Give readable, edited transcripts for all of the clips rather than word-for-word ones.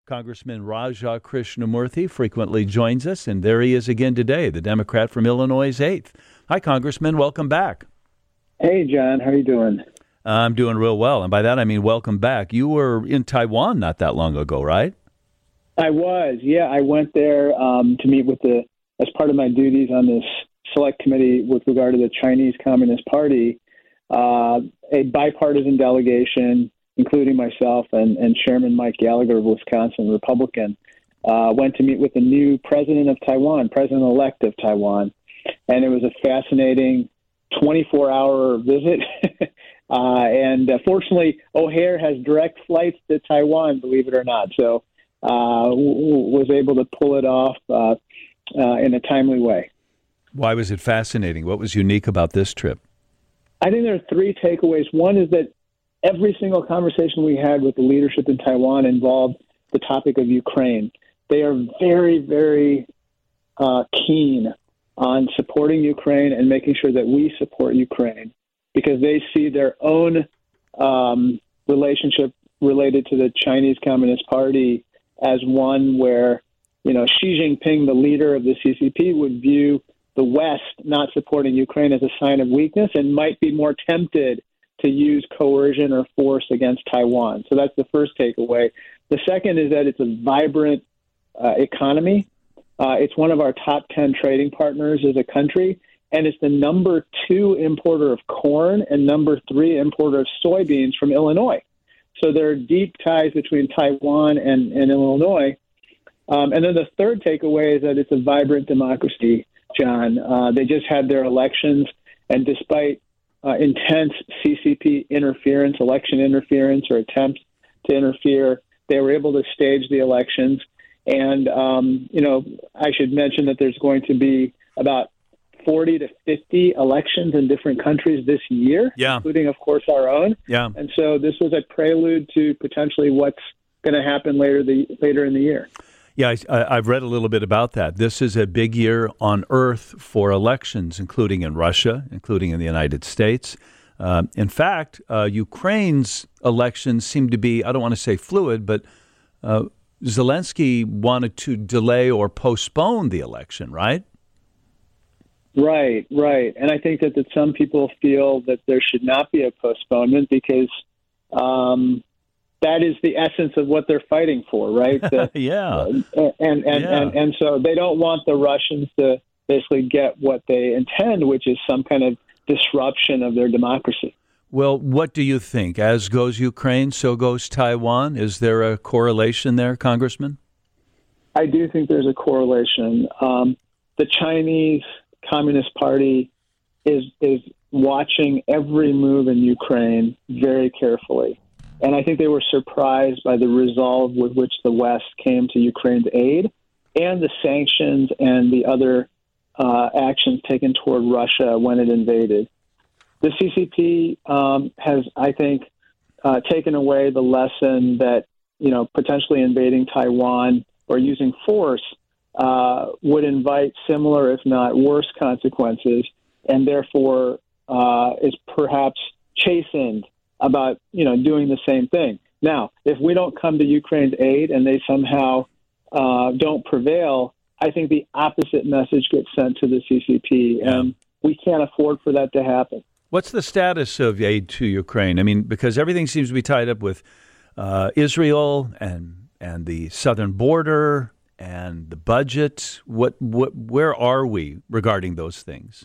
Congressman Raja Krishnamurthy frequently joins us, and there he is again today, the Democrat from Illinois' 8th. Hi, Congressman. Welcome back. Hey, John. How are you doing? I'm doing real well, and by that I mean welcome back. You were in Taiwan not that long ago, right? I was. Yeah, I went there to meet with as part of my duties on this select committee with regard to the Chinese Communist Party, a bipartisan delegation, including myself and Chairman Mike Gallagher of Wisconsin, Republican, went to meet with the new president of Taiwan, president-elect of Taiwan. And it was a fascinating 24-hour visit. And fortunately, O'Hare has direct flights to Taiwan, believe it or not. So was able to pull it off in a timely way. Why was it fascinating? What was unique about this trip? I think there are three takeaways. One is that every single conversation we had with the leadership in Taiwan involved the topic of Ukraine. They are very, very keen on supporting Ukraine and making sure that we support Ukraine because they see their own relationship related to the Chinese Communist Party as one where, Xi Jinping, the leader of the CCP, would view the West not supporting Ukraine as a sign of weakness and might be more tempted to use coercion or force against Taiwan. So that's the first takeaway. The second is that it's a vibrant economy. It's one of our top 10 trading partners as a country, and it's the number 2 importer of corn and number 3 importer of soybeans from Illinois. So there are deep ties between Taiwan and Illinois. And then the third takeaway is that it's a vibrant democracy, John. They just had their elections, and despite intense CCP interference, election interference, or attempts to interfere, they were able to stage the elections. And, I should mention that there's going to be about 40 to 50 elections in different countries this year, including, of course, our own. Yeah. And so this was a prelude to potentially what's going to happen later in the year. Yeah, I've read a little bit about that. This is a big year on Earth for elections, including in Russia, including in the United States. In fact, Ukraine's elections seem to be, I don't want to say fluid, but Zelensky wanted to delay or postpone the election, right? Right. And I think that some people feel that there should not be a postponement because that is the essence of what they're fighting for, right? Yeah. And so they don't want the Russians to basically get what they intend, which is some kind of disruption of their democracy. Well, what do you think? As goes Ukraine, so goes Taiwan. Is there a correlation there, Congressman? I do think there's a correlation. The Chinese Communist Party is watching every move in Ukraine very carefully. And I think they were surprised by the resolve with which the West came to Ukraine's aid and the sanctions and the other actions taken toward Russia when it invaded. The CCP has, I think, taken away the lesson that, potentially invading Taiwan or using force would invite similar, if not worse, consequences, and therefore is perhaps chastened about, doing the same thing. Now, if we don't come to Ukraine's aid and they somehow don't prevail, I think the opposite message gets sent to the CCP, and we can't afford for that to happen. What's the status of aid to Ukraine? I mean, because everything seems to be tied up with Israel and the southern border and the budget. Where are we regarding those things?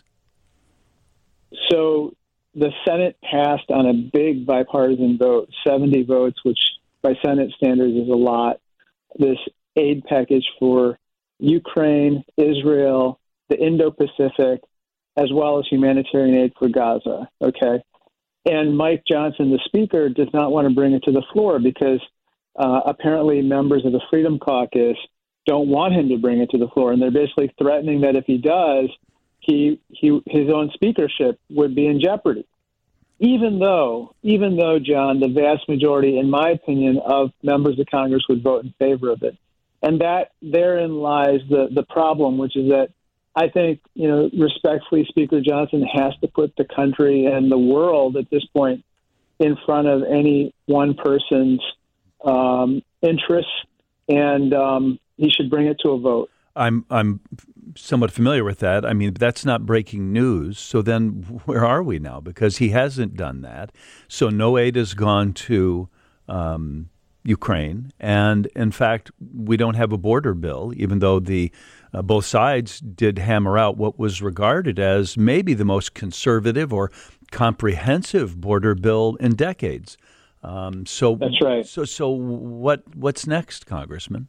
So the Senate passed on a big bipartisan vote, 70 votes, which by Senate standards is a lot, this aid package for Ukraine, Israel, the Indo-Pacific, as well as humanitarian aid for Gaza, okay? And Mike Johnson, the Speaker, does not want to bring it to the floor because apparently members of the Freedom Caucus don't want him to bring it to the floor, and they're basically threatening that if he does, his own speakership would be in jeopardy. Even though, John, the vast majority, in my opinion, of members of Congress would vote in favor of it. And that therein lies the problem, which is that I think, respectfully, Speaker Johnson has to put the country and the world at this point in front of any one person's interests and he should bring it to a vote. I'm somewhat familiar with that. I mean, that's not breaking news. So then where are we now? Because he hasn't done that. So no aid has gone to Ukraine. And in fact, we don't have a border bill, even though the both sides did hammer out what was regarded as maybe the most conservative or comprehensive border bill in decades. So that's right. So what's next, Congressman?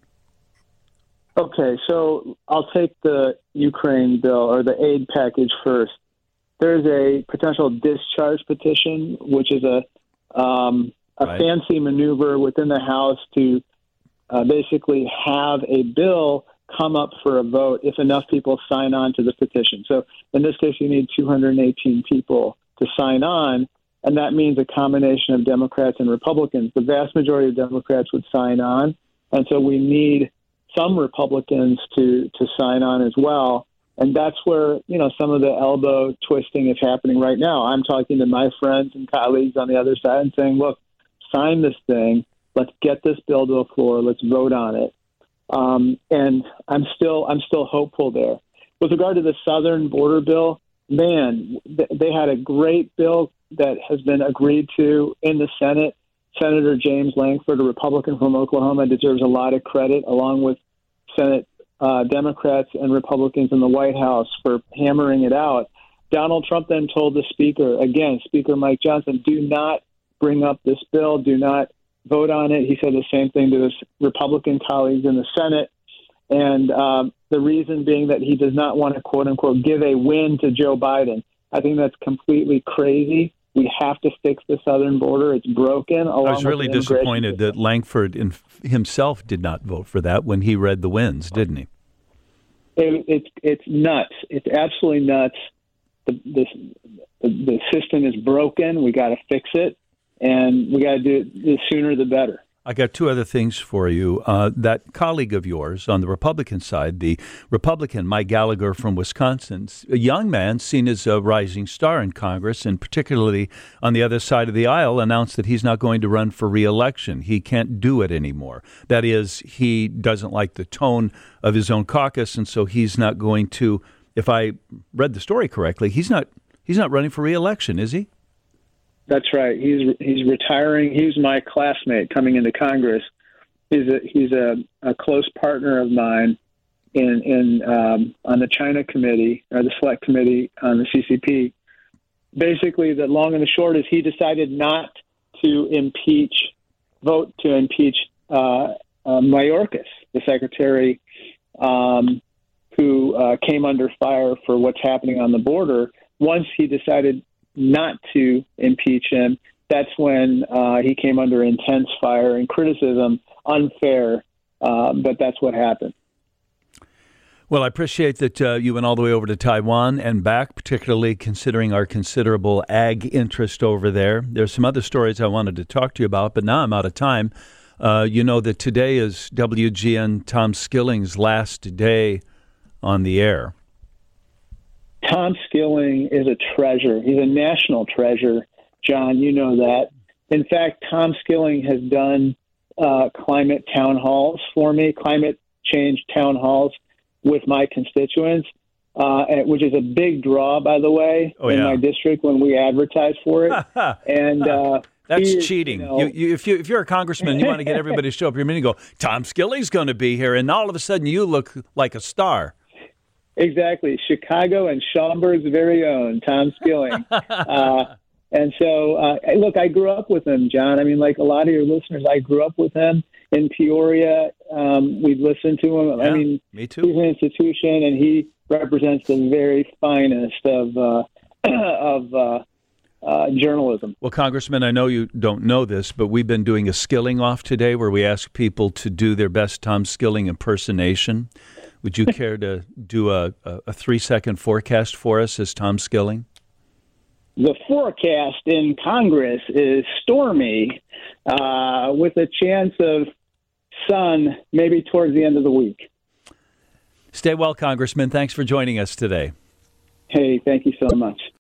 Okay, so I'll take the Ukraine bill or the aid package first. There's a potential discharge petition, which is a Right. fancy maneuver within the House to basically have a bill come up for a vote if enough people sign on to the petition. So in this case, you need 218 people to sign on, and that means a combination of Democrats and Republicans. The vast majority of Democrats would sign on, and so we need some Republicans to sign on as well. And that's where, some of the elbow twisting is happening right now. I'm talking to my friends and colleagues on the other side and saying, look, sign this thing. Let's get this bill to the floor. Let's vote on it. And I'm still hopeful there. With regard to the southern border bill, man, they had a great bill that has been agreed to in the Senate. Senator James Lankford, a Republican from Oklahoma, deserves a lot of credit, along with Senate Democrats and Republicans in the White House for hammering it out. Donald Trump then told the Speaker, again, Speaker Mike Johnson, do not bring up this bill, do not vote on it. He said the same thing to his Republican colleagues in the Senate. And the reason being that he does not want to, quote unquote, give a win to Joe Biden. I think that's completely crazy. We have to fix the southern border. It's broken. I was really disappointed that Lankford himself did not vote for that when he read the wins, didn't he? It's nuts. It's absolutely nuts. The system is broken. We got to fix it, and we got to do it the sooner the better. I got two other things for you. That colleague of yours on the Republican side, the Republican Mike Gallagher from Wisconsin, a young man seen as a rising star in Congress, and particularly on the other side of the aisle, announced that he's not going to run for re-election. He can't do it anymore. That is, he doesn't like the tone of his own caucus, and so he's not going to, if I read the story correctly, he's not running for re-election, is he? That's right. He's retiring. He was my classmate coming into Congress. He's a close partner of mine in on the China committee or the select committee on the CCP. Basically, the long and the short is he decided not to vote to impeach Mayorkas, the secretary who came under fire for what's happening on the border. Once he decided not to impeach him, that's when he came under intense fire and criticism, unfair, but that's what happened. Well, I appreciate that you went all the way over to Taiwan and back, particularly considering our considerable ag interest over there. There's some other stories I wanted to talk to you about, but now I'm out of time. You know that today is WGN Tom Skilling's last day on the air. Tom Skilling is a treasure. He's a national treasure, John. You know that. In fact, Tom Skilling has done climate town halls for me, climate change town halls with my constituents, which is a big draw, by the way, in my district when we advertise for it. And that's cheating. If you're a congressman, you want to get everybody to show up your meeting and go, Tom Skilling's going to be here, and all of a sudden you look like a star. Exactly. Chicago and Schaumburg's very own, Tom Skilling. And so, look, I grew up with him, John. I mean, like a lot of your listeners, I grew up with him in Peoria. We've listened to him. Yeah, I mean, me too. He's an institution, and he represents the very finest of journalism. Well, Congressman, I know you don't know this, but we've been doing a Skilling off today where we ask people to do their best Tom Skilling impersonation. Would you care to do a 3-second forecast for us as Tom Skilling? The forecast in Congress is stormy, with a chance of sun maybe towards the end of the week. Stay well, Congressman. Thanks for joining us today. Hey, thank you so much.